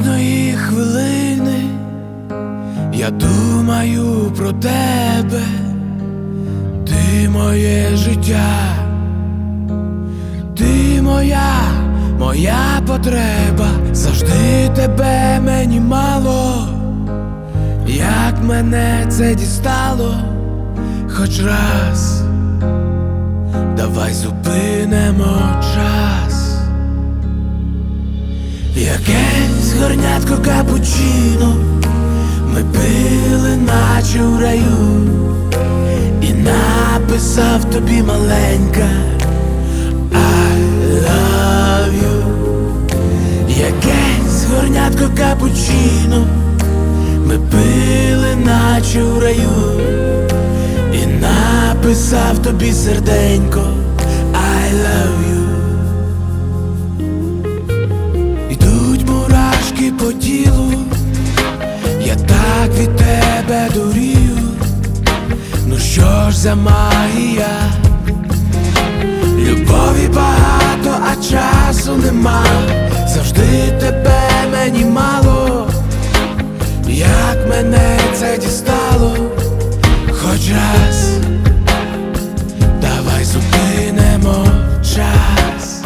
Кожної хвилини я думаю про тебе, ти моє життя, ти моя потреба, завжди тебе мені мало, як мене це дістало, хоч раз, давай зупинимо час. Якесь горнятко капучино ми пили, наче у раю, і написав тобі маленька I love you. Якесь горнятко капучино ми пили, наче у раю, і написав тобі серденько I love you. Ідуть мурашки по тілу, я так від тебе дурію. Ну що ж за магія? Любові багато, а часу нема, завжди тебе мені мало, як мене це дістало, хоч раз, давай зупинимо час.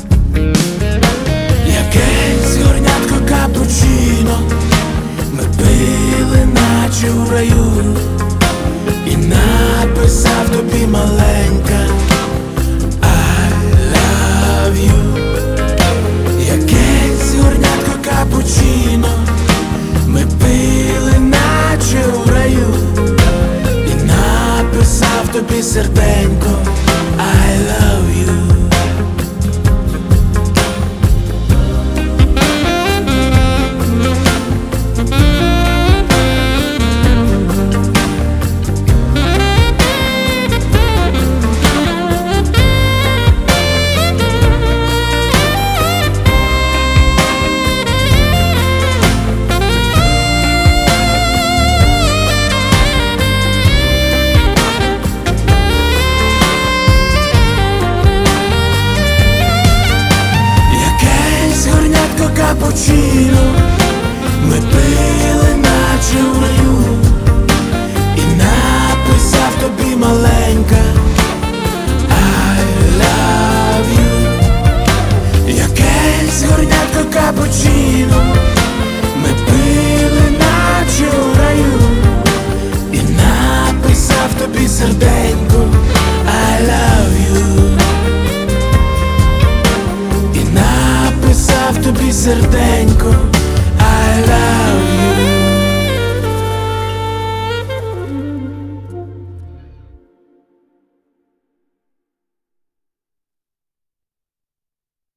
Якесь горнятко капучино ми пили, наче у раю, і написав тобі маленька I love you. Якесь горнятко капучино ми пили, наче у раю, і написав тобі серденько I love you. Капучино ми пили, наче у раю, і написав тобі маленька I love you. Якесь горнятко капучино ми пили, наче у раю, і написав тобі серденько I love you. І написав тобі серденько I love you.